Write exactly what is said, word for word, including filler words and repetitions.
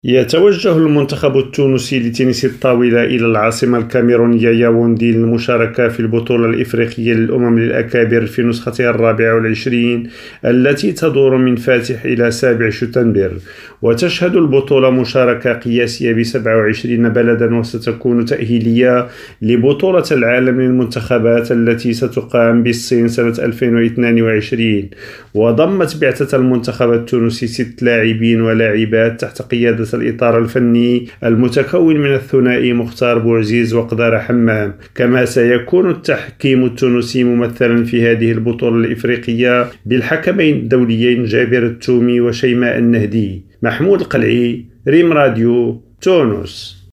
يتوجه المنتخب التونسي لتنس الطاولة إلى العاصمة الكاميرونية ياوندي للمشاركة في البطولة الإفريقية للأمم الأكابر في نسختها الرابعة والعشرين التي تدور من فاتح إلى سابع شتنبر، وتشهد البطولة مشاركة قياسية بسبعة وعشرين بلدا، وستكون تأهيلية لبطولة العالم للمنتخبات التي ستقام بالصين سنة ألفين واثنين وعشرين. وضمت بعثة المنتخب التونسي ست لاعبين ولاعبات تحت قيادة الإطار الفني المتكون من الثنائي مختار بوعزيز وقدار حمام. كما سيكون التحكيم التونسي ممثلا في هذه البطولة الإفريقية بالحكمين الدوليين جابر التومي وشيماء النهدي. محمود القلعي، ريم راديو، تونس.